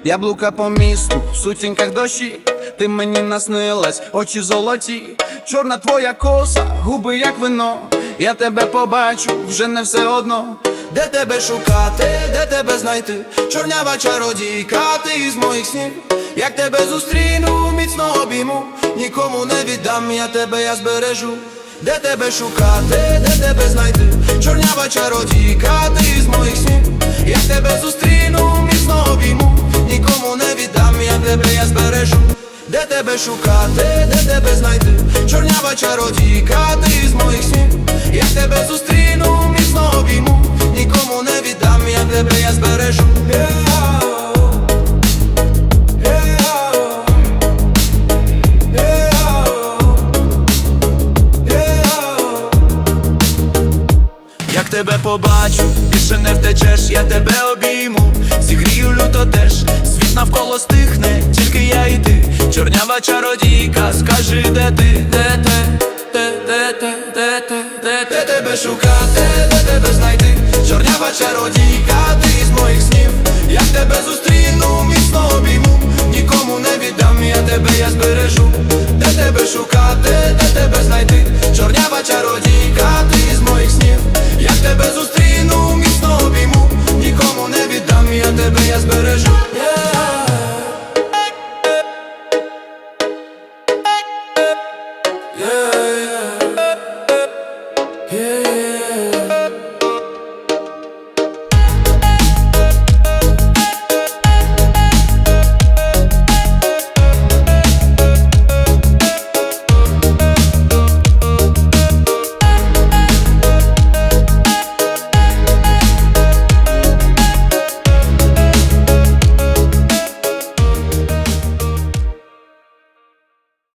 Яблука по місту, в сутінках дощі. Ти мені наснилась, очі золоті, чорна твоя коса, губи як вино. Я тебе побачу, вже не все одно. Де тебе шукати, де тебе знайти? Чорнява чародійка, ти із моїх снів. Як тебе зустріну, міцно обійму, нікому не віддам, я збережу. Де тебе шукати, де тебе знайти? Чорнява чародійка, ти із моїх снів. Як тебе зустріну, міцно обійму, нікому не віддам, я збережу. Де тебе шукати, де тебе знайти? Чорнява чародійка, ти із моїх снів. Як тебе зустріну, міцно обійму, нікому не віддам, я збережу. Як тебе побачу, більше не втечеш, я тебе обійму, зігрію люто теж, світ навколо стихне, тільки я і ти. Чорнява чародійка, скажи, де ти? Де тебе шукати, де тебе знайти? Чорнява чародійка, ти із моїх снів. Як тебе зустріну, міцно обійму, нікому не віддам, я збережу. Де тебе шукати, де тебе знайти? Чорнява чародійка, ти із моїх снів. Як тебе зустріну, міцно обійму, нікому не віддам, я збережу.